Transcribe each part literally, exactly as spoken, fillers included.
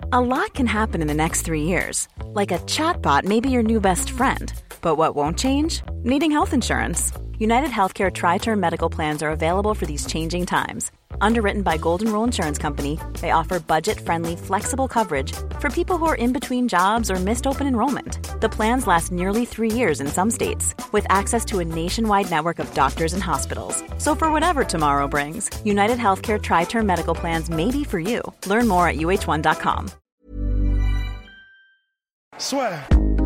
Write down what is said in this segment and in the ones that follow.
A lot can happen in the next three years. Like a chatbot may be your new best friend. But what won't change? Needing health insurance. United Healthcare Tri-Term Medical Plans are available for these changing times. Underwritten by Golden Rule Insurance Company, they offer budget-friendly, flexible coverage for people who are in between jobs or missed open enrollment. The plans last nearly three years in some states, with access to a nationwide network of doctors and hospitals. So for whatever tomorrow brings, United Healthcare Tri-Term Medical Plans may be for you. Learn more at U H one dot com. Swear.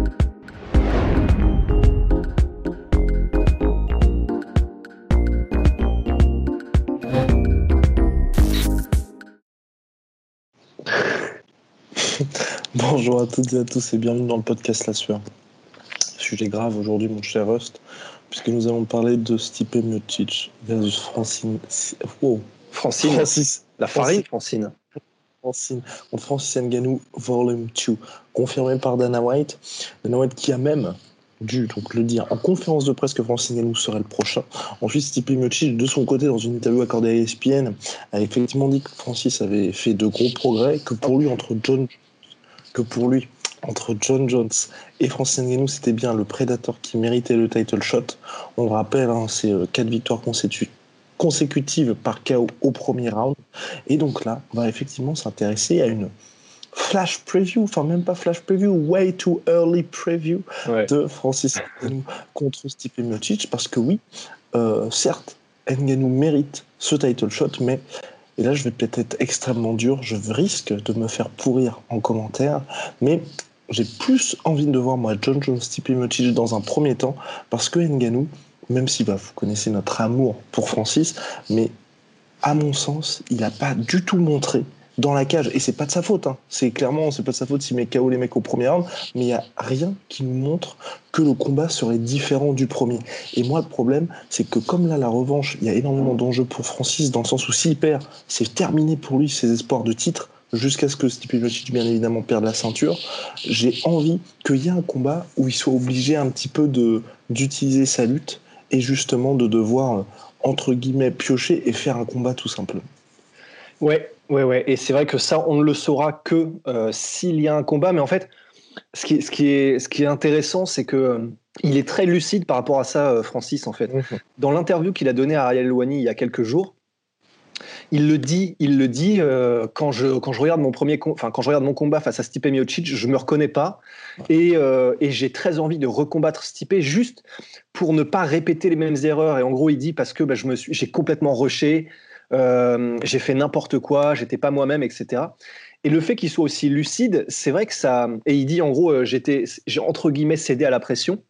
Bonjour à toutes et à tous et bienvenue dans le podcast La Sueur. Sujet grave aujourd'hui mon cher Rust, puisque nous allons parler de Stipe Miocic versus Francine... Wow. Francine, Francis. La farine Francine. Francine, contre Francis Ngannou Volume deux, confirmé par Dana White. Dana White qui a même dû donc le dire en conférence de presse que Francis Ngannou serait le prochain. Ensuite, Stipe Miocic, de son côté, dans une interview accordée à E S P N, a effectivement dit que Francis avait fait de gros progrès, que pour lui, entre John, que pour lui, entre John Jones et Francis Ngannou, c'était bien le Predator qui méritait le title shot. On le rappelle, hein, c'est quatre victoires consécutives consécutives par K O au premier round. Et donc là, on va effectivement s'intéresser à une flash preview, enfin même pas flash preview, way too early preview ouais. de Francis Ngannou contre Stipe Miocic, parce que oui, euh, certes, Ngannou mérite ce title shot, mais, et là je vais peut-être être extrêmement dur, je risque de me faire pourrir en commentaire, mais j'ai plus envie de voir moi John Jones Stipe Miocic dans un premier temps, parce que Ngannou, même si bah, vous connaissez notre amour pour Francis, mais à mon sens, il n'a pas du tout montré dans la cage, et c'est pas de sa faute, hein. C'est clairement, c'est pas de sa faute s'il met K O les mecs au premier round, mais il y a rien qui nous montre que le combat serait différent du premier. Et moi, le problème, c'est que comme là, la revanche, il y a énormément d'enjeux pour Francis, dans le sens où s'il perd, c'est terminé pour lui ses espoirs de titre, jusqu'à ce que Stipe Miocic, bien évidemment, perde la ceinture. J'ai envie qu'il y ait un combat où il soit obligé un petit peu de, d'utiliser sa lutte, et justement de devoir, entre guillemets, piocher et faire un combat tout simplement. Ouais, ouais, ouais. Et c'est vrai que ça, on ne le saura que euh, s'il y a un combat. Mais en fait, ce qui, ce qui, est, ce qui est intéressant, c'est que euh, il est très lucide par rapport à ça, euh, Francis, en fait. Mmh. Dans l'interview qu'il a donnée à Ariel Helwani il y a quelques jours, il le dit, il le dit euh, quand je quand je regarde mon premier, com- enfin quand je regarde mon combat face à Stipe Miocic, je me reconnais pas et euh, et j'ai très envie de recombattre Stipe juste pour ne pas répéter les mêmes erreurs. Et en gros, il dit parce que bah, je me suis, j'ai complètement rushé, euh, j'ai fait n'importe quoi, j'étais pas moi-même, et cetera. Et le fait qu'il soit aussi lucide, c'est vrai que ça. Et il dit en gros, euh, j'étais, j'ai entre guillemets cédé à la pression.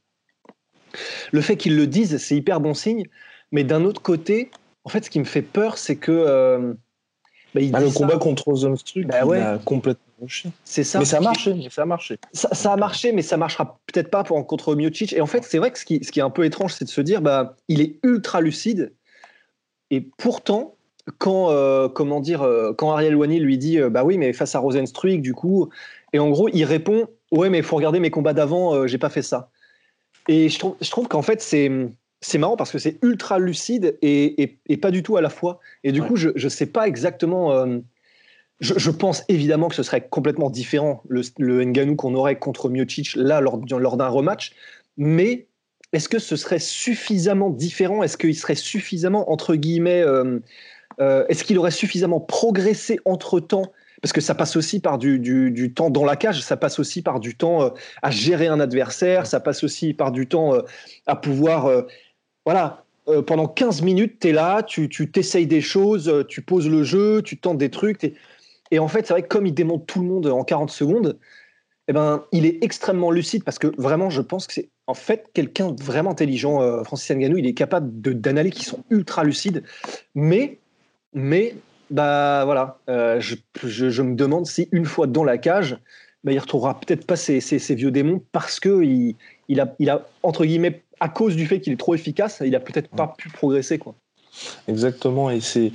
Le fait qu'il le dise, c'est hyper bon signe. Mais d'un autre côté, en fait, ce qui me fait peur, c'est que euh, bah, il bah, le combat ça. contre Rosenstruck, bah, ouais. il a complètement rushé. C'est ça. Mais ça a marché. Mais ça a marché. Ça, ça a marché, mais ça marchera peut-être pas pour, contre Miocic. Et en fait, c'est vrai que ce qui, ce qui est un peu étrange, c'est de se dire, bah, il est ultra lucide. Et pourtant, quand, euh, comment dire, euh, quand Ariel Helwani lui dit, euh, bah oui, mais face à Rosenstruck, du coup, et en gros, il répond, ouais, mais il faut regarder mes combats d'avant, euh, j'ai pas fait ça. Et je trouve, je trouve qu'en fait, c'est C'est marrant parce que c'est ultra lucide et, et, et pas du tout à la fois. Et du ouais. coup, je ne sais pas exactement... Euh, je, je pense évidemment que ce serait complètement différent, le, le Ngannou qu'on aurait contre Miocic, là, lors, lors d'un rematch. Mais est-ce que ce serait suffisamment différent ? Est-ce qu'il serait suffisamment, entre guillemets... Euh, euh, est-ce qu'il aurait suffisamment progressé entre-temps ? Parce que ça passe aussi par du, du, du temps dans la cage, ça passe aussi par du temps euh, à gérer un adversaire, ça passe aussi par du temps euh, à pouvoir... Euh, Voilà, euh, pendant quinze minutes, tu es là, tu, tu t'essayes des choses, tu poses le jeu, tu tentes des trucs. Et en fait, c'est vrai que comme il démonte tout le monde en quarante secondes, eh ben, il est extrêmement lucide parce que vraiment, je pense que c'est en fait quelqu'un de vraiment intelligent. Euh, Francis Ngannou, il est capable de, d'analyses qui sont ultra lucides. Mais, mais bah, voilà, euh, je, je, je me demande si une fois dans la cage, bah, il ne retrouvera peut-être pas ses, ses, ses vieux démons parce qu'il il a, il a, entre guillemets, à cause du fait qu'il est trop efficace, il a peut-être pas pu progresser, quoi. Exactement, et c'est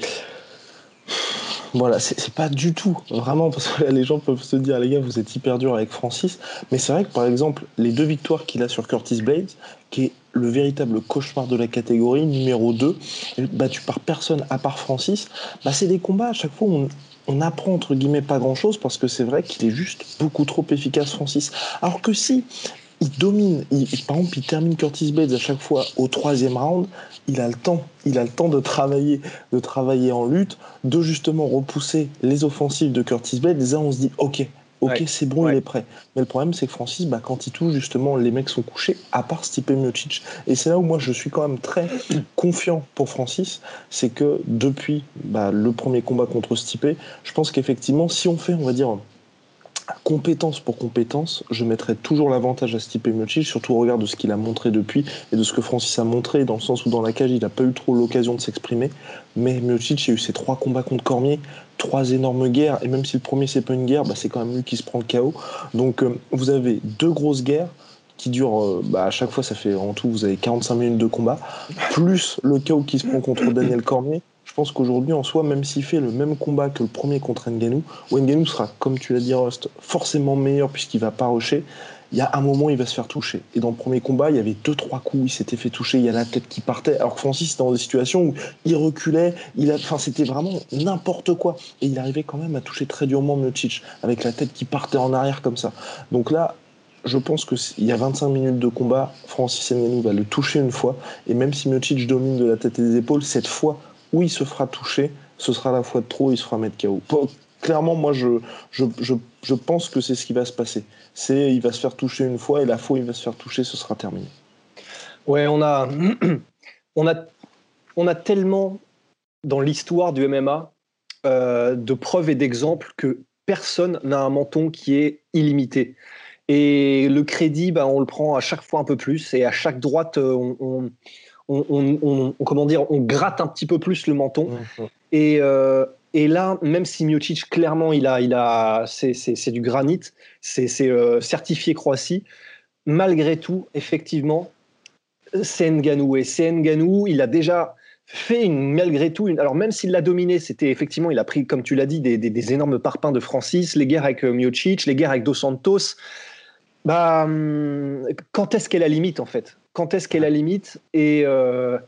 voilà, c'est, c'est pas du tout vraiment parce que là, les gens peuvent se dire les gars vous êtes hyper dur avec Francis, mais c'est vrai que par exemple les deux victoires qu'il a sur Curtis Blades, qui est le véritable cauchemar de la catégorie numéro deux, battu par personne à part Francis, bah c'est des combats à chaque fois où on on apprend entre guillemets pas grand-chose parce que c'est vrai qu'il est juste beaucoup trop efficace, Francis. Alors que si il domine, il, par exemple, il termine Curtis Blades à chaque fois au troisième round, il a le temps, il a le temps de travailler, de travailler en lutte, de justement repousser les offensives de Curtis Blades. Et là, on se dit, ok. Ok, ouais, c'est bon, ouais. Il est prêt. Mais le problème, c'est que Francis, bah, quand il touche, justement, les mecs sont couchés, à part Stipe Miocic. Et c'est là où moi, je suis quand même très confiant pour Francis. C'est que depuis bah, le premier combat contre Stipe, je pense qu'effectivement, si on fait, on va dire, compétence pour compétence, je mettrai toujours l'avantage à Stipe Miocic, surtout au regard de ce qu'il a montré depuis et de ce que Francis a montré, dans le sens où dans la cage, il n'a pas eu trop l'occasion de s'exprimer. Mais Miocic a eu ses trois combats contre Cormier, trois énormes guerres, et même si le premier c'est pas une guerre, bah, c'est quand même lui qui se prend le K O. Donc euh, vous avez deux grosses guerres qui durent, euh, bah, à chaque fois ça fait en tout, vous avez quarante-cinq minutes de combat, plus le K O qui se prend contre Daniel Cormier. Je pense qu'aujourd'hui, en soi, même s'il fait le même combat que le premier contre Ngannou, où Ngannou sera, comme tu l'as dit, Rust, forcément meilleur puisqu'il va pas rusher, il y a un moment, il va se faire toucher. Et dans le premier combat, il y avait deux, trois coups, il s'était fait toucher, il y a la tête qui partait, alors que Francis était dans des situations où il reculait, il a... enfin, c'était vraiment n'importe quoi. Et il arrivait quand même à toucher très durement Miocic, avec la tête qui partait en arrière comme ça. Donc là, je pense qu'il y a vingt-cinq minutes de combat, Francis Ngannou va le toucher une fois, et même si Miocic domine de la tête et des épaules, cette fois, où il se fera toucher, ce sera la fois de trop, il se fera mettre K O. Clairement, moi, je, je, je, je pense que c'est ce qui va se passer. C'est, il va se faire toucher une fois, et la fois où il va se faire toucher, ce sera terminé. Ouais, on a, on a, on a tellement, dans l'histoire du M M A, euh, de preuves et d'exemples que personne n'a un menton qui est illimité. Et le crédit, bah, on le prend à chaque fois un peu plus, et à chaque droite, on... on On, on, on, comment dire, on gratte un petit peu plus le menton. Mmh. Et, euh, et là, même si Miocic, clairement, il a, il a, c'est, c'est, c'est du granit, c'est, c'est euh, certifié Croatie, malgré tout, effectivement, c'est Ngannou. Et c'est Ngannou, il a déjà fait, une, malgré tout, une, alors même s'il l'a dominé, c'était effectivement, il a pris, comme tu l'as dit, des, des, des énormes parpaings de Francis, les guerres avec Miocic, les guerres avec Dos Santos. Bah, quand est-ce qu'est la limite, en fait ? Quand est-ce qu'est la limite ? Et euh,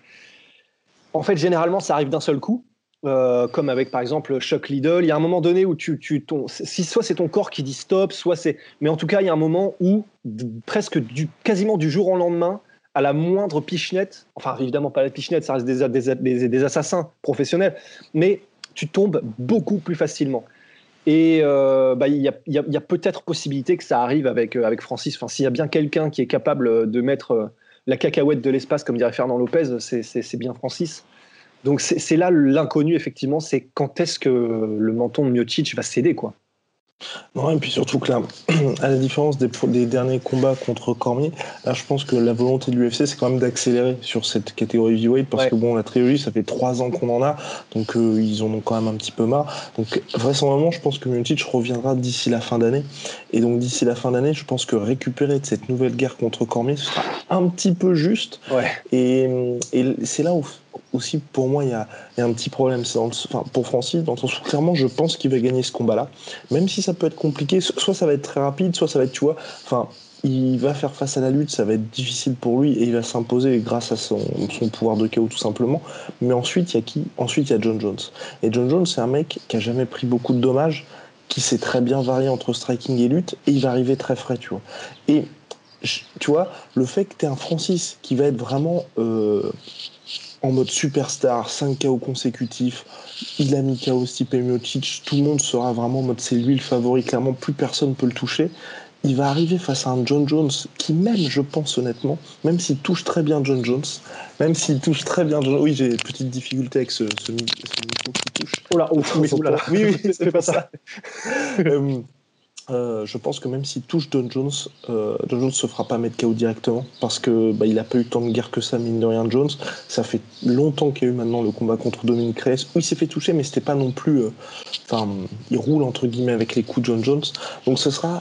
en fait, généralement, ça arrive d'un seul coup, euh, comme avec, par exemple, Chuck Liddell. Il y a un moment donné où tu, tu ton, si soit c'est ton corps qui dit stop, soit c'est. Mais en tout cas, il y a un moment où, presque du, quasiment du jour au lendemain, à la moindre pichenette, enfin, évidemment, pas la pichenette, ça reste des, des, des, des assassins professionnels, mais tu tombes beaucoup plus facilement. Et euh, bah, y a, y a, y a peut-être possibilité que ça arrive avec, euh, avec Francis. Enfin, s'il y a bien quelqu'un qui est capable de mettre euh, la cacahuète de l'espace, comme dirait Fernand Lopez, c'est, c'est, c'est bien Francis. Donc c'est, c'est là l'inconnu, effectivement, c'est quand est-ce que le menton de Miocic va céder, quoi. Non, et puis surtout que là, à la différence des, des derniers combats contre Cormier, là je pense que la volonté de l'U F C c'est quand même d'accélérer sur cette catégorie heavyweight parce ouais. que bon, la trilogie ça fait trois ans qu'on en a, donc euh, ils en ont quand même un petit peu marre. Donc vraisemblablement, je pense que Miocic reviendra d'ici la fin d'année, et donc d'ici la fin d'année, je pense que récupérer de cette nouvelle guerre contre Cormier ce sera un petit peu juste. Ouais. Et, et c'est là où aussi pour moi il y a, y a un petit problème, c'est dans le, enfin, pour Francis, dans le sens où clairement je pense qu'il va gagner ce combat-là, même si ça peut être compliqué, soit ça va être très rapide, soit ça va être, tu vois, enfin, il va faire face à la lutte, ça va être difficile pour lui et il va s'imposer grâce à son, son pouvoir de K O tout simplement. Mais ensuite, il y a qui ? Ensuite, il y a John Jones. Et John Jones, c'est un mec qui a jamais pris beaucoup de dommages, qui sait très bien varier entre striking et lutte, et il va arriver très frais, tu vois. Et tu vois, le fait que tu aies un Francis qui va être vraiment euh, en mode superstar, cinq K O consécutifs, il a mis K O Stipe Miocic, tout le monde sera vraiment en mode c'est lui le favori, clairement plus personne peut le toucher. Il va arriver face à un John Jones qui, même, je pense honnêtement, même s'il touche très bien John Jones, même s'il touche très bien John... Oui, j'ai une petite difficulté avec ce, ce, ce micro qui touche. Oh là, oh, oui, oh là, là. oui, oui, c'est pas ça. euh, Euh, je pense que même s'il touche John Jones, euh, John Jones se fera pas mettre K O directement parce que bah, il a pas eu tant de guerre que ça, mine de rien. Jones, ça fait longtemps qu'il y a eu maintenant le combat contre Dominic Reyes où il s'est fait toucher, mais c'était pas non plus. Enfin, euh, il roule entre guillemets avec les coups de John Jones, donc ce sera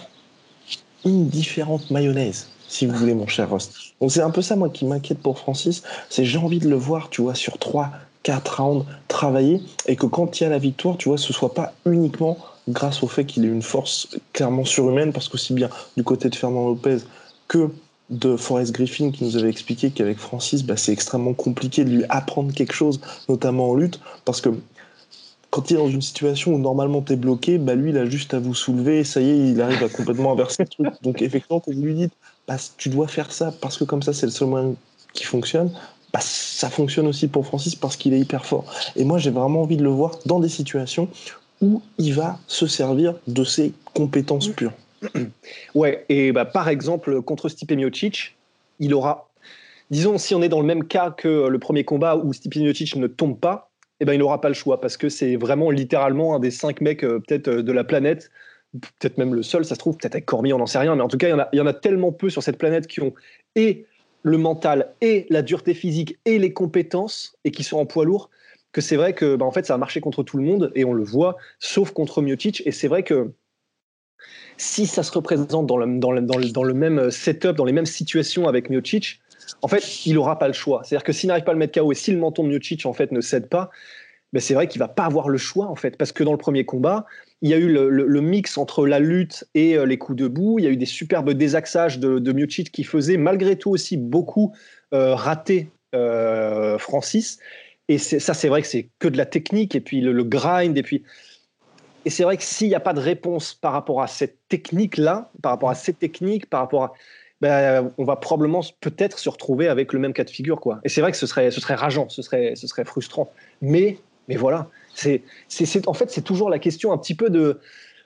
une différente mayonnaise, si vous voulez, mon cher Rust. Donc c'est un peu ça moi qui m'inquiète pour Francis, c'est j'ai envie de le voir, tu vois, sur trois, quatre rounds travailler et que quand il y a la victoire, tu vois, ce soit pas uniquement grâce au fait qu'il ait une force clairement surhumaine, parce qu'aussi bien du côté de Fernand Lopez que de Forrest Griffin qui nous avait expliqué qu'avec Francis, bah, c'est extrêmement compliqué de lui apprendre quelque chose, notamment en lutte, parce que quand il est dans une situation où normalement t'es bloqué, bah lui il a juste à vous soulever et ça y est, il arrive à complètement inverser le truc. Donc effectivement, quand vous lui dites bah, tu dois faire ça parce que comme ça c'est le seul moyen qui fonctionne, bah, ça fonctionne aussi pour Francis parce qu'il est hyper fort. Et moi j'ai vraiment envie de le voir dans des situations où il va se servir de ses compétences pures. Ouais, et bah, par exemple, contre Stipe Miocic, il aura, disons, si on est dans le même cas que le premier combat où Stipe Miocic ne tombe pas, eh ben, il n'aura pas le choix parce que c'est vraiment littéralement un des cinq mecs euh, peut-être euh, de la planète, peut-être même le seul, ça se trouve, peut-être avec Cormier, on n'en sait rien, mais en tout cas, il y en a, il y en a tellement peu sur cette planète qui ont et le mental, et la dureté physique, et les compétences, et qui sont en poids lourd, que c'est vrai que bah, en fait, ça a marché contre tout le monde, et on le voit, sauf contre Miocic, et c'est vrai que si ça se représente dans le, dans le, dans le, dans le même setup, dans les mêmes situations avec Miocic, en fait, il n'aura pas le choix. C'est-à-dire que s'il n'arrive pas à le mettre K O et si le menton de Miocic en fait, ne cède pas, ben c'est vrai qu'il ne va pas avoir le choix, en fait, parce que dans le premier combat, il y a eu le, le, le mix entre la lutte et euh, les coups debout. Il y a eu des superbes désaxages de, de Miocic qui faisaient malgré tout aussi beaucoup euh, rater euh, Francis. Et c'est, ça, c'est vrai que c'est que de la technique, et puis le, le grind, et puis... Et c'est vrai que s'il n'y a pas de réponse par rapport à cette technique-là, par rapport à cette technique, par rapport à... Ben, on va probablement peut-être se retrouver avec le même cas de figure, quoi. Et c'est vrai que ce serait, ce serait rageant, ce serait, ce serait frustrant. Mais, mais voilà, c'est, c'est, c'est, en fait, c'est toujours la question un petit peu de...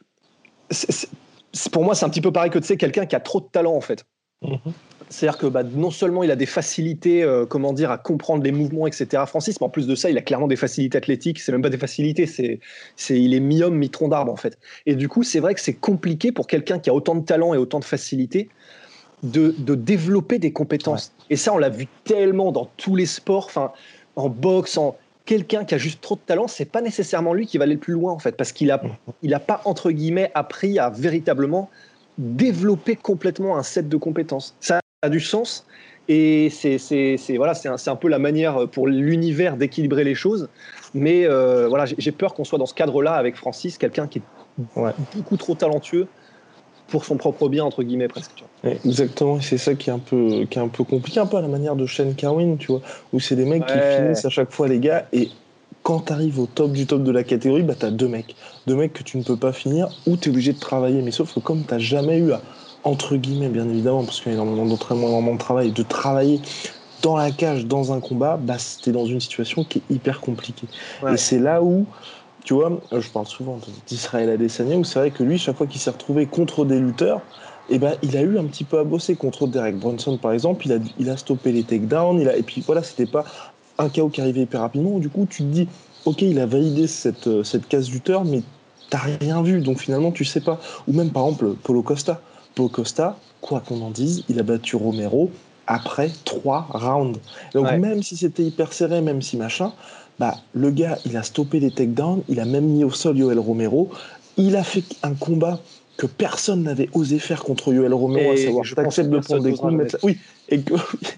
C'est, c'est, pour moi, c'est un petit peu pareil que, tu sais, quelqu'un qui a trop de talent, en fait. Mm-hmm. C'est-à-dire que bah, non seulement il a des facilités, euh, comment dire, à comprendre les mouvements, et cetera, Francis, mais en plus de ça, il a clairement des facilités athlétiques. C'est même pas des facilités, c'est, c'est, il est mi-homme, mi-tronc d'arbre, en fait. Et du coup, c'est vrai que c'est compliqué pour quelqu'un qui a autant de talent et autant de facilité de, de développer des compétences. Ouais. Et ça, on l'a vu tellement dans tous les sports, enfin, en boxe, en... Quelqu'un qui a juste trop de talent, c'est pas nécessairement lui qui va aller le plus loin, en fait, parce qu'il a, il a pas, entre guillemets, appris à véritablement développer complètement un set de compétences. Ça a du sens, et c'est, c'est, c'est, voilà, c'est, un, c'est un peu la manière pour l'univers d'équilibrer les choses, mais euh, voilà, j'ai, j'ai peur qu'on soit dans ce cadre-là avec Francis, quelqu'un qui est ouais. beaucoup trop talentueux pour son propre bien, entre guillemets, presque. Tu vois. Exactement, c'est ça qui est, un peu, qui est un peu compliqué, un peu à la manière de Shane Carwin, tu vois, où c'est des mecs ouais. qui finissent à chaque fois, les gars, et quand t'arrives au top du top de la catégorie, bah t'as deux mecs. Deux mecs que tu ne peux pas finir, ou t'es obligé de travailler, mais sauf que comme t'as jamais eu à, entre guillemets, bien évidemment, parce qu'il y a énormément d'entraînement, énormément de travail, de travailler dans la cage, dans un combat, bah t'es dans une situation qui est hyper compliquée. Ouais. Et c'est là où... Tu vois, je parle souvent d'Israël Adesanya, où c'est vrai que lui, chaque fois qu'il s'est retrouvé contre des lutteurs, eh ben, il a eu un petit peu à bosser. Contre Derek Brunson, par exemple, il a, il a stoppé les takedowns, il a, et puis voilà, c'était pas un K O qui arrivait hyper rapidement. Du coup, tu te dis, ok, il a validé cette, cette case lutteur, mais t'as rien vu, donc finalement, tu sais pas. Ou même, par exemple, Paulo Costa. Paulo Costa, quoi qu'on en dise, il a battu Romero après trois rounds. Donc, ouais. même si c'était hyper serré, même si machin, bah, le gars, il a stoppé les takedowns, il a même mis au sol Yoel Romero, il a fait un combat que personne n'avait osé faire contre Yoel Romero, et à savoir t'acceptes de prendre des coups, mettre... oui, et que,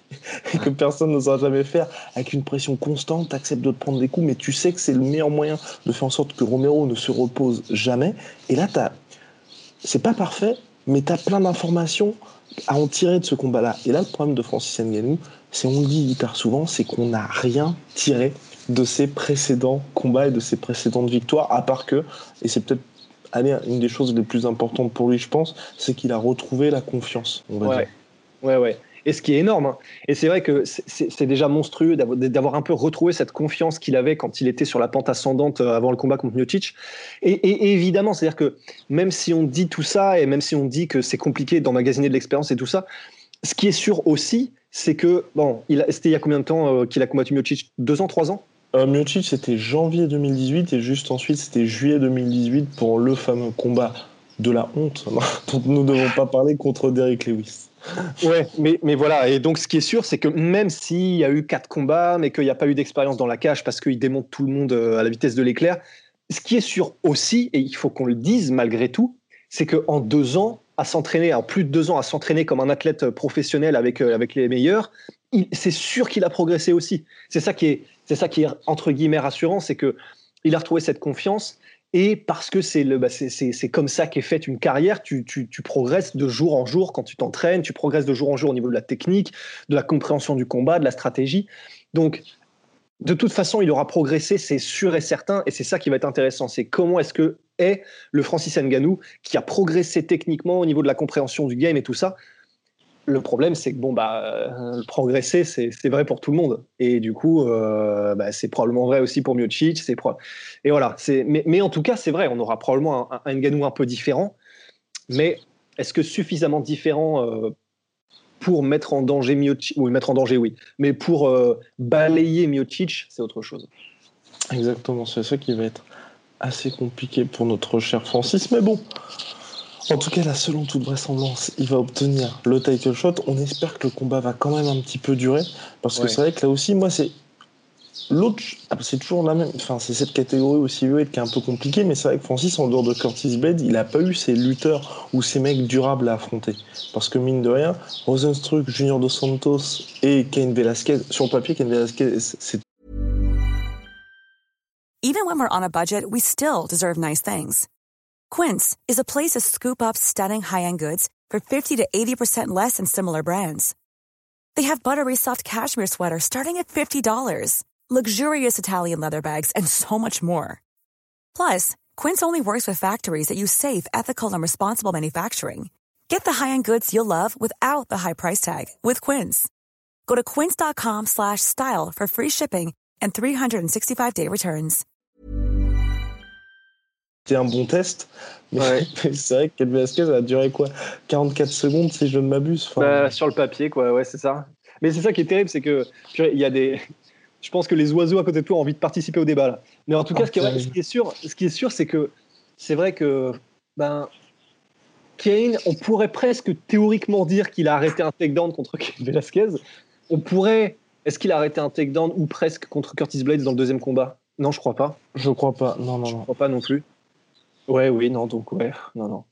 et que personne n'osera jamais faire, avec une pression constante, t'acceptes de te prendre des coups, mais tu sais que c'est le meilleur moyen de faire en sorte que Romero ne se repose jamais, et là, t'as... c'est pas parfait, mais t'as plein d'informations à en tirer de ce combat-là. Et là, le problème de Francis Ngannou, c'est, on le dit hyper souvent, c'est qu'on n'a rien tiré de ses précédents combats et de ses précédentes victoires, à part que, et c'est peut-être allez, une des choses les plus importantes pour lui, je pense, c'est qu'il a retrouvé la confiance, on va ouais. dire. Ouais, ouais. Et ce qui est énorme, hein. Et c'est vrai que c'est, c'est, c'est déjà monstrueux d'avoir, d'avoir un peu retrouvé cette confiance qu'il avait quand il était sur la pente ascendante avant le combat contre Miocic. Et, et, et évidemment, c'est-à-dire que même si on dit tout ça, et même si on dit que c'est compliqué d'emmagasiner de l'expérience et tout ça, ce qui est sûr aussi, c'est que, bon, il a, c'était il y a combien de temps euh, qu'il a combattu Miocic ? Deux ans, trois ans ? Euh, Miocic, c'était janvier deux mille dix-huit et juste ensuite, c'était juillet deux mille dix-huit pour le fameux combat de la honte dont nous ne devons pas parler contre Derrick Lewis. Ouais, mais, mais voilà. Et donc, ce qui est sûr, c'est que même s'il y a eu quatre combats, mais qu'il n'y a pas eu d'expérience dans la cage parce qu'il démonte tout le monde à la vitesse de l'éclair, ce qui est sûr aussi, et il faut qu'on le dise malgré tout, c'est qu'en deux ans, à s'entraîner, en plus de deux ans, à s'entraîner comme un athlète professionnel avec, avec les meilleurs, il, c'est sûr qu'il a progressé aussi. C'est ça qui est, c'est ça qui est entre guillemets rassurant, c'est qu'il a retrouvé cette confiance. Et parce que c'est, le, bah c'est, c'est, c'est comme ça qu'est faite une carrière, tu, tu, tu progresses de jour en jour quand tu t'entraînes, tu progresses de jour en jour au niveau de la technique, de la compréhension du combat, de la stratégie. Donc, de toute façon, il aura progressé, c'est sûr et certain, et c'est ça qui va être intéressant. C'est comment est-ce que est le Francis Ngannou qui a progressé techniquement au niveau de la compréhension du game et tout ça. Le problème, c'est que bon, bah, euh, progresser, c'est, c'est vrai pour tout le monde. Et du coup, euh, bah, c'est probablement vrai aussi pour Miocic. C'est pro... Et voilà. C'est... Mais, mais en tout cas, c'est vrai, on aura probablement un, un Ngannou un peu différent. Mais est-ce que suffisamment différent euh, pour mettre en danger Miocic? Oui, mettre en danger, oui. Mais pour euh, balayer Miocic, c'est autre chose. Exactement, c'est ça qui va être assez compliqué pour notre cher Francis. Mais bon. En tout cas, là, selon toute vraisemblance, il va obtenir le title shot. On espère que le combat va quand même un petit peu durer. Parce que ouais. C'est vrai que là aussi, moi, c'est. L'autre, c'est toujours la même. Enfin, c'est cette catégorie aussi heavyweight qui est un peu compliquée. Mais c'est vrai que Francis, en dehors de Curtis Blades, il n'a pas eu ces lutteurs ou ces mecs durables à affronter. Parce que mine de rien, Rozenstruik, Junior Dos Santos et Cain Velasquez, sur le papier, Cain Velasquez, c'est. Even when we're on a budget, we still deserve nice things. Quince is a place to scoop up stunning high-end goods for fifty to eighty percent less than similar brands. They have buttery soft cashmere sweaters starting at fifty dollars, luxurious Italian leather bags, and so much more. Plus, Quince only works with factories that use safe, ethical, and responsible manufacturing. Get the high-end goods you'll love without the high price tag with Quince. Go to quince.com slash style for free shipping and three sixty-five day returns. C'était un bon test, mais ouais. C'est vrai que Cain Velasquez a duré quoi quarante-quatre secondes si je ne m'abuse. Enfin... Bah, sur le papier, quoi, ouais, c'est ça. Mais c'est ça qui est terrible, c'est que il y a des. Je pense que les oiseaux à côté de toi ont envie de participer au débat là. Mais en tout cas, ah, ce, qui est, ce qui est sûr, ce qui est sûr, c'est que c'est vrai que ben Cain, on pourrait presque théoriquement dire qu'il a arrêté un takedown contre Cain Velasquez. On pourrait. Est-ce qu'il a arrêté un takedown ou presque contre Curtis Blades dans le deuxième combat? Non, je crois pas. Je crois pas. Non, non, je non. crois pas non plus. Ouais, oui, non, donc ouais, non, non.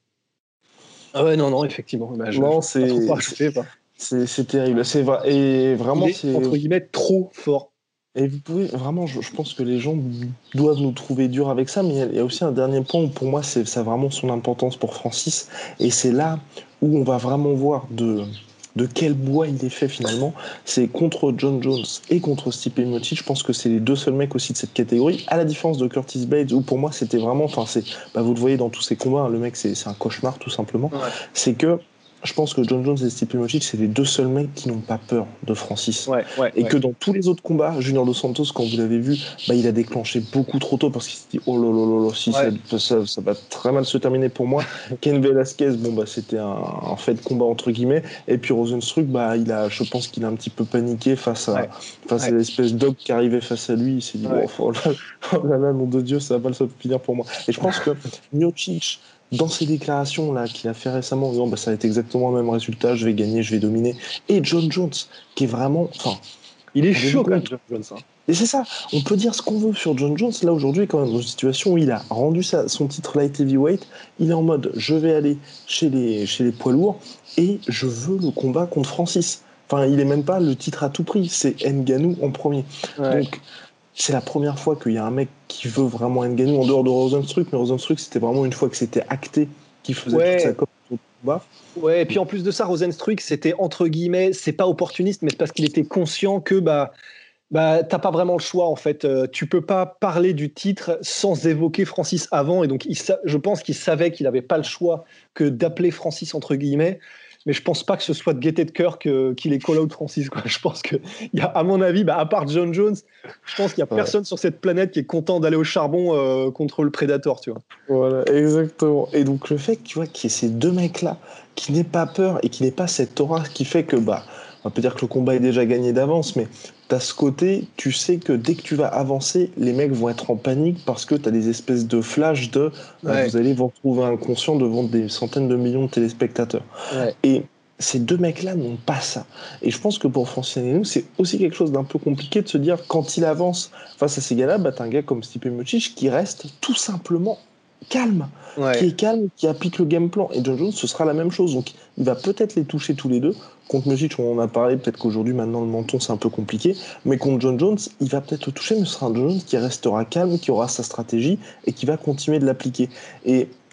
Ah ouais, non, non, effectivement. Bah, je, non, je, c'est, pas rajouter, pas. c'est, c'est terrible. C'est vrai. Et vraiment, il est, c'est entre guillemets trop fort. Et vous pouvez vraiment, je, je pense que les gens doivent nous trouver durs avec ça, mais il y a, il y a aussi un dernier point où pour moi, c'est, ça a vraiment son importance pour Francis, et c'est là où on va vraiment voir de. de quel bois il est fait finalement, c'est contre John Jones et contre Stipe Miocic. Je pense que c'est les deux seuls mecs aussi de cette catégorie, à la différence de Curtis Blades, où pour moi c'était vraiment, enfin c'est, bah vous le voyez dans tous ces combats, hein, le mec c'est, c'est un cauchemar tout simplement, ouais. C'est que je pense que John Jones et Stipe Miocic, c'est les deux seuls mecs qui n'ont pas peur de Francis. Ouais, ouais, et ouais. que dans tous les autres combats, Junior Dos Santos, quand vous l'avez vu, bah, il a déclenché beaucoup trop tôt parce qu'il s'est dit oh là là là là, si ouais. ça, ça, ça va très mal se terminer pour moi. Cain Velasquez, bon bah c'était un, un fait de combat entre guillemets. Et puis Rozenstruik, bah il a, je pense qu'il a un petit peu paniqué face à, ouais. face ouais. à l'espèce d'og qui arrivait face à lui. Il s'est dit ouais. oh, oh, là, oh là là, nom de Dieu, ça va mal se finir pour moi. Et je pense que Miocic, dans ses déclarations là qu'il a fait récemment en disant bah, ça va être exactement le même résultat, je vais gagner, je vais dominer, et John Jones qui est vraiment, enfin, il est chaud quand même, John Jones. Hein. Et c'est ça, on peut dire ce qu'on veut sur John Jones. Là aujourd'hui, quand même dans une situation où il a rendu sa, son titre light heavyweight, il est en mode je vais aller chez les chez les poids lourds et je veux le combat contre Francis. Enfin, il est même pas le titre à tout prix, c'est Ngannou en premier. Ouais. Donc c'est la première fois qu'il y a un mec qui veut vraiment Ngannou en dehors de Rozenstruik, mais Rozenstruik c'était vraiment une fois que c'était acté qu'il faisait ouais. toute sa com au combat. Ouais, et puis en plus de ça, Rozenstruik c'était entre guillemets, c'est pas opportuniste, mais c'est parce qu'il était conscient que bah bah t'as pas vraiment le choix en fait. Euh, tu peux pas parler du titre sans évoquer Francis avant, et donc il sa- je pense qu'il savait qu'il avait pas le choix que d'appeler Francis entre guillemets. Mais je pense pas que ce soit de gaieté de cœur que, qu'il est call-out Francis, quoi. Je pense que, y a, à mon avis, bah, à part John Jones, je pense qu'il y a ouais. personne sur cette planète qui est content d'aller au charbon euh, contre le Predator, tu vois. Voilà, exactement. Et donc le fait, tu vois, qu'il y ait ces deux mecs-là, qui n'aient pas peur et qui n'aient pas cette aura qui fait que, bah, on peut dire que le combat est déjà gagné d'avance, mais t'as ce côté, tu sais que dès que tu vas avancer, les mecs vont être en panique parce que t'as des espèces de flashs de ouais. euh, vous allez vous retrouver inconscient devant des centaines de millions de téléspectateurs. Ouais. Et ces deux mecs-là n'ont pas ça. Et je pense que pour Francis Ngannou, c'est aussi quelque chose d'un peu compliqué de se dire, quand il avance face à ces gars-là, bah, t'as un gars comme Stipe Miocic qui reste tout simplement calme, ouais. qui est calme, qui applique le game plan. Et John Jones, ce sera la même chose. Donc, il va peut-être les toucher tous les deux. Contre Miocic, on en a parlé, peut-être qu'aujourd'hui, maintenant, le menton, c'est un peu compliqué. Mais contre John Jones, il va peut-être le toucher, mais ce sera un John Jones qui restera calme, qui aura sa stratégie et qui va continuer de l'appliquer. Et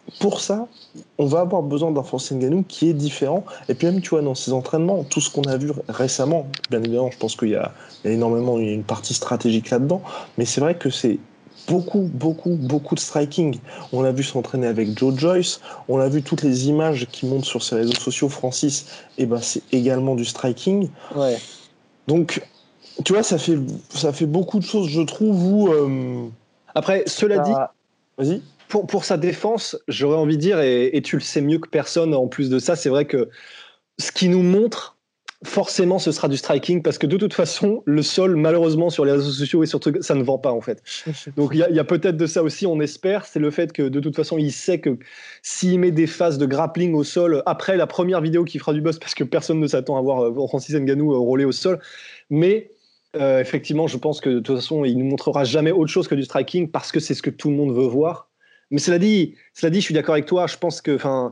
pour ça, on va avoir besoin d'un Francis Ngannou qui est différent. Et puis même, tu vois, dans ses entraînements, tout ce qu'on a vu récemment, bien évidemment, je pense qu'il y a, il y a énormément, il y a une partie stratégique là-dedans, mais c'est vrai que c'est beaucoup, beaucoup, beaucoup de striking. On l'a vu s'entraîner avec Joe Joyce, on l'a vu toutes les images qui montent sur ses réseaux sociaux, Francis, et ben c'est également du striking. Ouais. Donc, tu vois, ça fait, ça fait beaucoup de choses, je trouve, où... Euh, Après, cela dit, vas-y. Pour, pour sa défense, j'aurais envie de dire, et, et tu le sais mieux que personne en plus de ça, c'est vrai que ce qui nous montre, forcément, ce sera du striking, parce que de toute façon, le sol, malheureusement, sur les réseaux sociaux et sur trucs, ça ne vend pas, en fait. Donc il y a, y a peut-être de ça aussi, on espère, c'est le fait que de toute façon, il sait que s'il met des phases de grappling au sol, après la première vidéo qui fera du buzz, parce que personne ne s'attend à voir Francis Ngannou rouler au sol, mais... Euh, effectivement, je pense que de toute façon, il ne nous montrera jamais autre chose que du striking, parce que c'est ce que tout le monde veut voir. Mais cela dit, cela dit, je suis d'accord avec toi. Je pense que, enfin,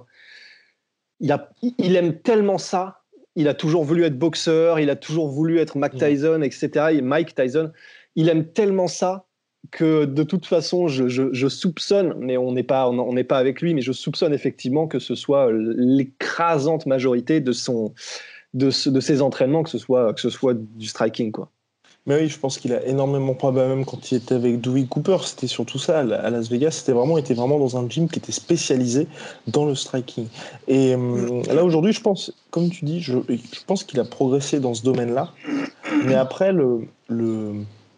il a, il aime tellement ça. Il a toujours voulu être boxeur. Il a toujours voulu être Mike Tyson, et cetera. Et Mike Tyson, il aime tellement ça que de toute façon, je, je, je soupçonne, mais on n'est pas, on n'est pas avec lui, mais je soupçonne effectivement que ce soit l'écrasante majorité de son, de, ce, de ses entraînements, que ce soit, que ce soit du striking, quoi. Mais oui, je pense qu'il a énormément parlé, même quand il était avec Dewey Cooper, c'était surtout ça à Las Vegas, c'était vraiment, il était vraiment dans un gym qui était spécialisé dans le striking. Et euh, là aujourd'hui, je pense, comme tu dis, je, je pense qu'il a progressé dans ce domaine-là. Mais après, le, le,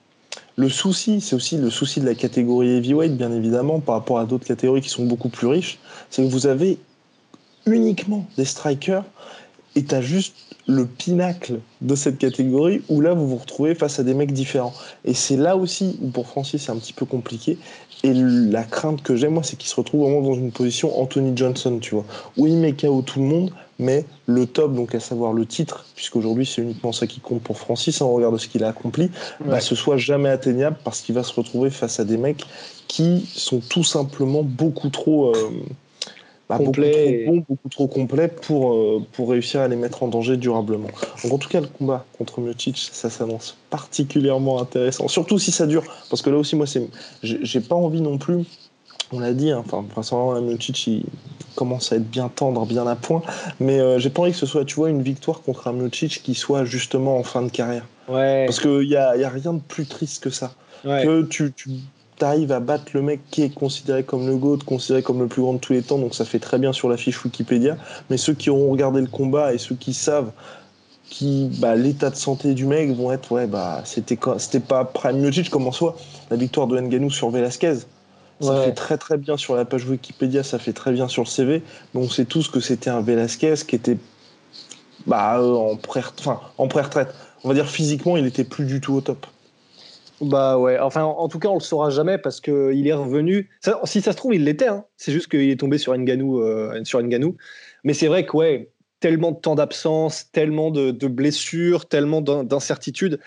le souci, c'est aussi le souci de la catégorie heavyweight, bien évidemment, par rapport à d'autres catégories qui sont beaucoup plus riches, c'est que vous avez uniquement des strikers et t'as juste le pinacle de cette catégorie où là vous vous retrouvez face à des mecs différents. Et c'est là aussi où pour Francis c'est un petit peu compliqué. Et la crainte que j'ai, moi, c'est qu'il se retrouve vraiment dans une position Anthony Johnson, tu vois, où il met K O tout le monde, mais le top, donc à savoir le titre, puisqu'aujourd'hui c'est uniquement ça qui compte pour Francis, hein, au regard de ce qu'il a accompli, ouais. bah, ce soit jamais atteignable parce qu'il va se retrouver face à des mecs qui sont tout simplement beaucoup trop... Euh, Bah, beaucoup trop bon, beaucoup trop complet pour, euh, pour réussir à les mettre en danger durablement. Donc en tout cas, le combat contre Miocic, ça s'annonce particulièrement intéressant, surtout si ça dure, parce que là aussi, moi, c'est, j'ai, j'ai pas envie non plus, on l'a dit, hein, enfin, forcément, Miocic, il commence à être bien tendre, bien à point, mais euh, j'ai pas envie que ce soit, tu vois, une victoire contre un Miocic qui soit justement en fin de carrière. Ouais. Parce qu'il y a, y a rien de plus triste que ça. Ouais. Que tu... tu t'arrives à battre le mec qui est considéré comme le GOAT, considéré comme le plus grand de tous les temps, donc ça fait très bien sur la fiche Wikipédia, mais ceux qui auront regardé le combat et ceux qui savent qui, bah, l'état de santé du mec vont être, ouais, bah, c'était, c'était pas Prime Miocic comme en soi, la victoire de Ngannou sur Velasquez, ça ouais. fait très très bien sur la page Wikipédia, ça fait très bien sur le C V, mais on sait tous que c'était un Velasquez qui était bah, euh, en, pré- enfin, en pré-retraite, on va dire physiquement il était plus du tout au top. Bah ouais, enfin en tout cas on le saura jamais parce que il est revenu. Ça, si ça se trouve il l'était, hein. C'est juste qu'il est tombé sur Ngannou, euh, sur Ngannou. Mais c'est vrai que ouais, tellement de temps d'absence, tellement de, de blessures, tellement d'incertitudes.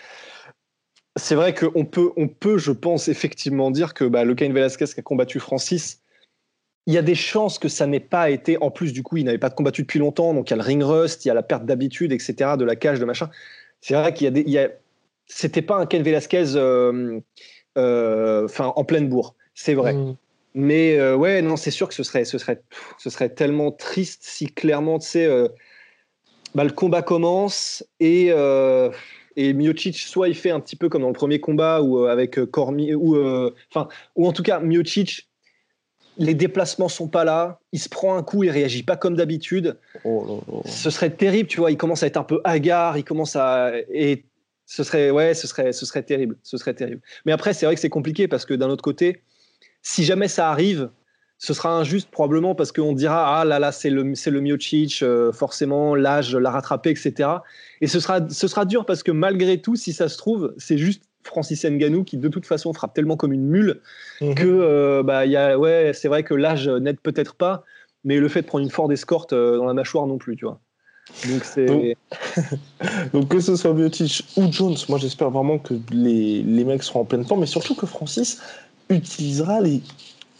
C'est vrai qu'on peut, on peut, je pense effectivement dire que bah, le Cain Velasquez qui a combattu Francis, il y a des chances que ça n'ait pas été. En plus du coup, il n'avait pas combattu depuis longtemps, donc il y a le ring rust, il y a la perte d'habitude, et cetera, de la cage, de machin. C'est vrai qu'il y a des, il y a c'était pas un Cain Velasquez euh, euh, en pleine bourre, c'est vrai. Mmh. Mais euh, ouais, non, c'est sûr que ce serait, ce serait, ce serait tellement triste si clairement, tu sais, euh, bah, le combat commence et, euh, et Miocic, soit il fait un petit peu comme dans le premier combat ou avec Cormier, ou enfin, euh, ou en tout cas Miocic, les déplacements sont pas là, il se prend un coup, il réagit pas comme d'habitude. Oh là là. Ce serait terrible, tu vois. Il commence à être un peu hagard, il commence à et Ce serait, ouais, ce serait, ce serait terrible, ce serait terrible. Mais après, c'est vrai que c'est compliqué parce que d'un autre côté, si jamais ça arrive, ce sera injuste probablement parce qu'on dira ah là là, c'est le, c'est le Miocic, euh, forcément l'âge l'a rattrapé, et cetera. Et ce sera, ce sera dur parce que malgré tout, si ça se trouve, c'est juste Francis Ngannou qui de toute façon frappe tellement comme une mule mm-hmm. que euh, bah y a, ouais, c'est vrai que l'âge n'aide peut-être pas, mais le fait de prendre une Ford Escort euh, dans la mâchoire non plus, tu vois. Donc, c'est... Donc, donc que ce soit Miocic ou Jones, moi j'espère vraiment que les, les mecs seront en pleine forme, mais surtout que Francis utilisera les,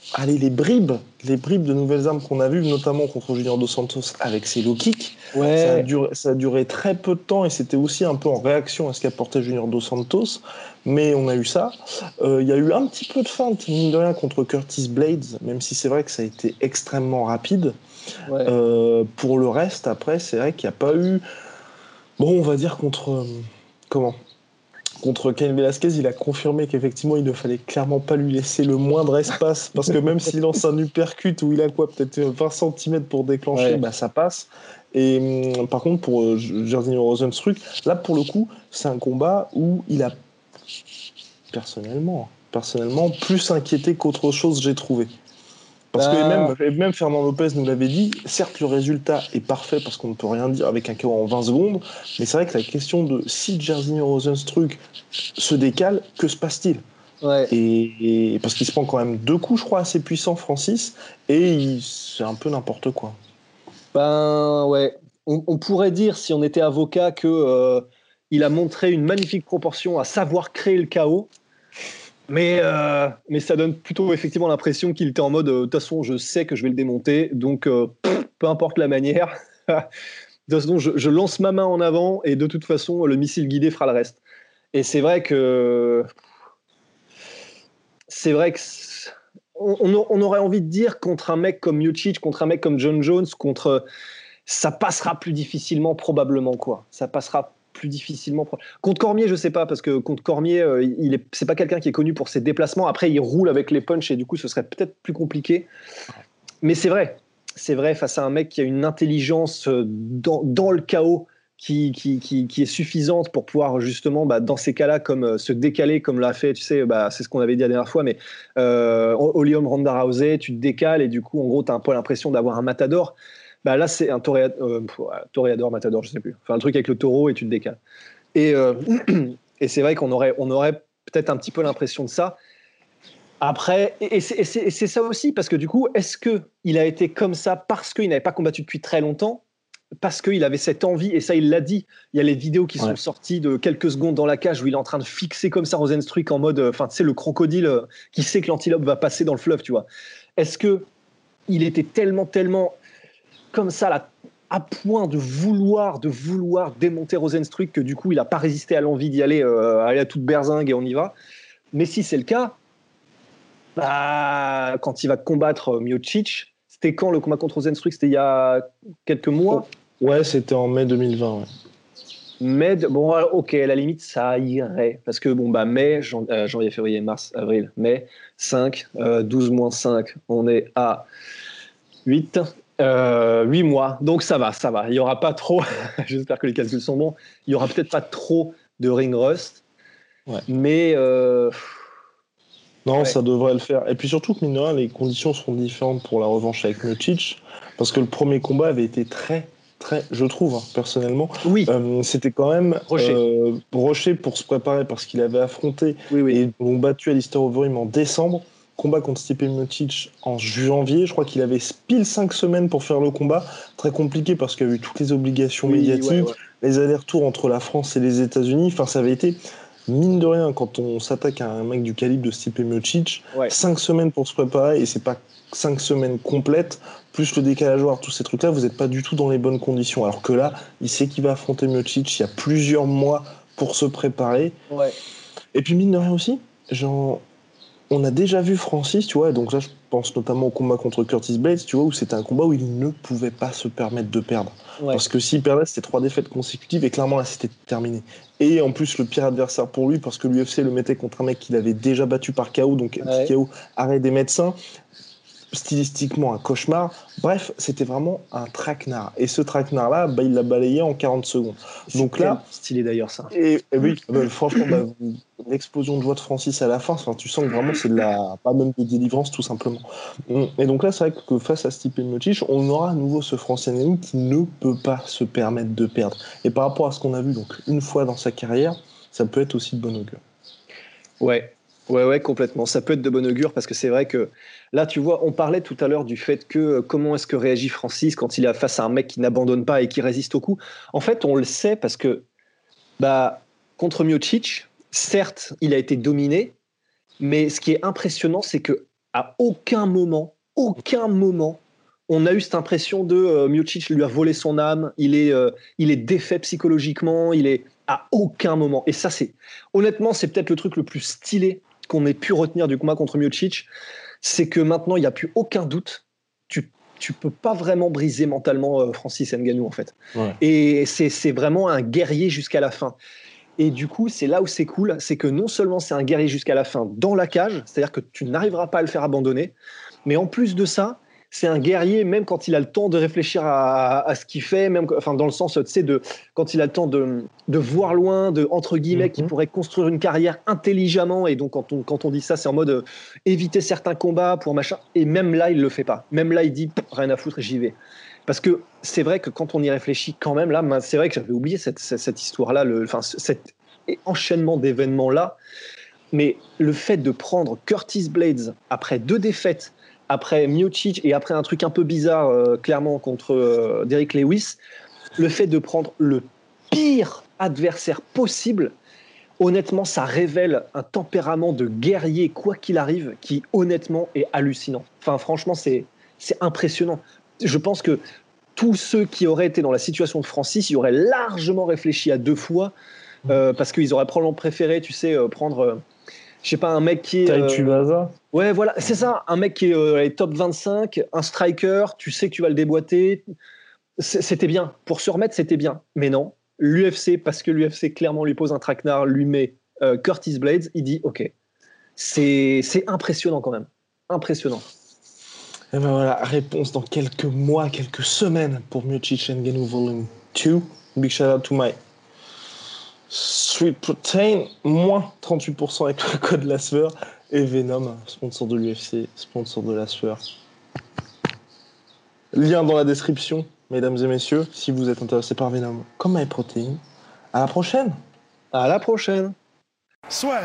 allez, les bribes, les bribes de nouvelles armes qu'on a vues, notamment contre Junior Dos Santos avec ses low kicks, Ouais. ça, a duré, ça a duré très peu de temps et c'était aussi un peu en réaction à ce qu'apportait Junior Dos Santos, mais on a eu ça. Il euh, y a eu un petit peu de feinte, mine de rien, contre Curtis Blades, même si c'est vrai que ça a été extrêmement rapide. Ouais. Euh, pour le reste, après, c'est vrai qu'il n'y a pas eu... Bon, on va dire contre... Euh, comment Contre Cain Velasquez, il a confirmé qu'effectivement, il ne fallait clairement pas lui laisser le moindre espace, parce que même s'il lance un uppercut où il a quoi, peut-être vingt centimètres pour déclencher, Ouais. bah, ça passe. Et hum, par contre, pour euh, Jairzinho Rozenstruik, là, pour le coup, c'est un combat où il a, personnellement, personnellement plus inquiété qu'autre chose, j'ai trouvé. Parce Bah... que même, même Fernand Lopez nous l'avait dit, certes le résultat est parfait parce qu'on ne peut rien dire avec un K O en vingt secondes, mais c'est vrai que la question de si Jairzinho Rozenstruik se décale, que se passe-t-il ? Ouais. Et, et parce qu'il se prend quand même deux coups, je crois, assez puissants, Francis, et il, c'est un peu n'importe quoi. Ben ouais, on, on pourrait dire si on était avocat que euh, il a montré une magnifique proportion à savoir créer le chaos. Mais, euh, mais ça donne plutôt effectivement l'impression qu'il était en mode de toute façon, je sais que je vais le démonter, donc euh, pff, peu importe la manière. De toute façon, je, je lance ma main en avant et de toute façon, le missile guidé fera le reste. Et c'est vrai que. C'est vrai que. On, on aurait envie de dire contre un mec comme Miocic, contre un mec comme John Jones, contre. Ça passera plus difficilement, probablement, quoi. Ça passera plus difficilement. Contre Cormier, je sais pas, parce que contre Cormier, euh, il est, c'est pas quelqu'un qui est connu pour ses déplacements. Après, il roule avec les punchs et du coup, ce serait peut-être plus compliqué. Mais c'est vrai, c'est vrai, face à un mec qui a une intelligence dans, dans le chaos qui, qui, qui, qui est suffisante pour pouvoir justement, bah, dans ces cas-là, comme euh, se décaler, comme l'a fait, tu sais, bah, c'est ce qu'on avait dit la dernière fois, mais euh, Olium Ronda Rousey, tu te décales et du coup, en gros, tu as un peu l'impression d'avoir un matador. Bah là, c'est un toréador, euh, toréador, matador, je sais plus. Enfin, le truc avec le taureau et tu te décales. Et, euh, et c'est vrai qu'on aurait, on aurait peut-être un petit peu l'impression de ça. Après, et c'est, et, c'est, et c'est ça aussi, parce que du coup, est-ce qu'il a été comme ça parce qu'il n'avait pas combattu depuis très longtemps, parce qu'il avait cette envie, et ça, il l'a dit. Il y a les vidéos qui ouais. sont sorties de quelques secondes dans la cage où il est en train de fixer comme ça Rozenstruik en mode, enfin, tu sais, le crocodile qui sait que l'antilope va passer dans le fleuve, tu vois. Est-ce qu'il était tellement, tellement comme ça, là, à point de vouloir, de vouloir démonter Rozenstruik que du coup, il n'a pas résisté à l'envie d'y aller, euh, aller à toute berzingue et on y va. Mais si c'est le cas, bah, quand il va combattre Miocic, c'était quand le combat contre Rozenstruik? C'était il y a quelques mois. Ouais, c'était en mai deux mille vingt. Ouais. Mai, de, bon, ok, à la limite, ça irait. Parce que, bon, bah, mai, jan, euh, janvier, février, mars, avril, mai, cinq, euh, douze moins cinq, on est à huit. Euh, huit mois, donc ça va, ça va. Il n'y aura pas trop, j'espère que les calculs sont bons, il n'y aura peut-être pas trop de ring rust, ouais. mais... Euh... Non, ouais. ça devrait le faire. Et puis surtout que, mine de rien, les conditions seront différentes pour la revanche avec Miocic, parce que le premier combat avait été très, très, je trouve, hein, personnellement, oui. euh, c'était quand même rushé. Euh, rushé pour se préparer, parce qu'il avait affronté oui, oui. et ont battu Alistair Overeem en décembre. Combat contre Stipe Miocic en janvier, je crois qu'il avait pile cinq semaines pour faire le combat, très compliqué parce qu'il y a eu toutes les obligations oui, médiatiques, ouais, ouais. les allers-retours entre la France et les États-Unis, enfin ça avait été, mine de rien, quand on s'attaque à un mec du calibre de Stipe Miocic, ouais. cinq semaines pour se préparer, et c'est pas cinq semaines complètes, plus le décalage horaire, tous ces trucs-là, vous n'êtes pas du tout dans les bonnes conditions, alors que là, il sait qu'il va affronter Miocic, il y a plusieurs mois pour se préparer, ouais. et puis mine de rien aussi, genre... On a déjà vu Francis, tu vois, donc là je pense notamment au combat contre Curtis Blades, tu vois, où c'était un combat où il ne pouvait pas se permettre de perdre. Ouais. Parce que s'il perdait, c'était trois défaites consécutives et clairement là c'était terminé. Et en plus le pire adversaire pour lui, parce que l'U F C le mettait contre un mec qu'il avait déjà battu par K O, donc ouais. K O, arrêt des médecins, stylistiquement un cauchemar. Bref, c'était vraiment un traquenard. Et ce traquenard-là, bah, il l'a balayé en quarante secondes. C'est donc là, stylé d'ailleurs ça. Et, et oui, bah, franchement, bah, l'explosion de joie de Francis à la fin, enfin, tu sens que vraiment c'est de la, pas même de délivrance tout simplement. Et donc là, c'est vrai que face à Stipe Miocic, on aura à nouveau ce Français Ngannou qui ne peut pas se permettre de perdre. Et par rapport à ce qu'on a vu donc une fois dans sa carrière, ça peut être aussi de bon augure. Ouais. Ouais, ouais, complètement. Ça peut être de bon augure parce que c'est vrai que là, tu vois, on parlait tout à l'heure du fait que euh, comment est-ce que réagit Francis quand il est face à un mec qui n'abandonne pas et qui résiste au coup. En fait, on le sait parce que bah, contre Miocic, certes, il a été dominé, mais ce qui est impressionnant, c'est que à aucun moment, aucun moment, on a eu cette impression de euh, Miocic lui a volé son âme, il est, euh, il est défait psychologiquement, il est à aucun moment. Et ça, c'est honnêtement, c'est peut-être le truc le plus stylé qu'on ait pu retenir du combat contre Miocic, c'est que maintenant, il n'y a plus aucun doute. Tu tu peux pas vraiment briser mentalement euh, Francis Ngannou, en fait. Ouais. Et c'est, c'est vraiment un guerrier jusqu'à la fin. Et du coup, c'est là où c'est cool, c'est que non seulement c'est un guerrier jusqu'à la fin dans la cage, c'est-à-dire que tu n'arriveras pas à le faire abandonner, mais en plus de ça, c'est un guerrier même quand il a le temps de réfléchir à, à ce qu'il fait, même enfin dans le sens, tu sais, de quand il a le temps de, de voir loin, de entre guillemets, Mm-hmm. qui pourrait construire une carrière intelligemment. Et donc quand on quand on dit ça, c'est en mode euh, éviter certains combats pour machin. Et même là, il le fait pas. Même là, il dit rien à foutre, j'y vais. Parce que c'est vrai que quand on y réfléchit, quand même là, c'est vrai que j'avais oublié cette cette, cette histoire-là, le, enfin cet enchaînement d'événements là. Mais le fait de prendre Curtis Blades après deux défaites, après Miocic et après un truc un peu bizarre, euh, clairement, contre euh, Derrick Lewis, le fait de prendre le pire adversaire possible, honnêtement, ça révèle un tempérament de guerrier, quoi qu'il arrive, qui, honnêtement, est hallucinant. Enfin, franchement, c'est, c'est impressionnant. Je pense que tous ceux qui auraient été dans la situation de Francis, ils auraient largement réfléchi à deux fois, euh, parce qu'ils auraient probablement préféré, tu sais, euh, prendre... Euh, je sais pas, un mec qui est... Tai Tuivasa. Euh, ouais, voilà, c'est ça. Un mec qui est euh, les top vingt-cinq, un striker, tu sais que tu vas le déboîter. C'était bien. Pour se remettre, c'était bien. Mais non, l'U F C, parce que l'U F C clairement lui pose un traquenard, lui met euh, Curtis Blades, il dit OK. C'est, c'est impressionnant quand même. Impressionnant. Et ben voilà, réponse dans quelques mois, quelques semaines pour Miocic Ngannou Volume deux. Big shout out to my Sweet Protein, moins trente-huit pour cent avec le code La Sueur. Et Venom, sponsor de l'U F C, sponsor de La Sueur. Lien dans la description, mesdames et messieurs, si vous êtes intéressés par Venom comme MyProtein. À la prochaine. À la prochaine. Swear.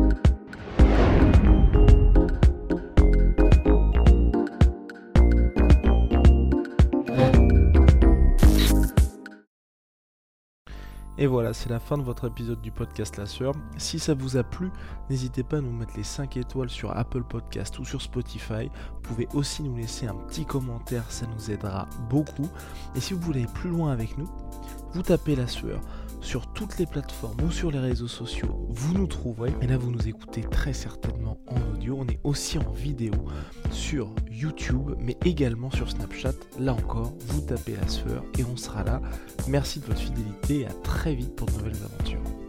Et voilà, c'est la fin de votre épisode du podcast La Sueur. Si ça vous a plu, n'hésitez pas à nous mettre les cinq étoiles sur Apple Podcast ou sur Spotify. Vous pouvez aussi nous laisser un petit commentaire, ça nous aidera beaucoup. Et si vous voulez aller plus loin avec nous, vous tapez La Sueur sur toutes les plateformes ou sur les réseaux sociaux, vous nous trouverez. Et là, vous nous écoutez très certainement en audio. On est aussi en vidéo sur YouTube, mais également sur Snapchat. Là encore, vous tapez La Sueur et on sera là. Merci de votre fidélité et à très vite pour de nouvelles aventures.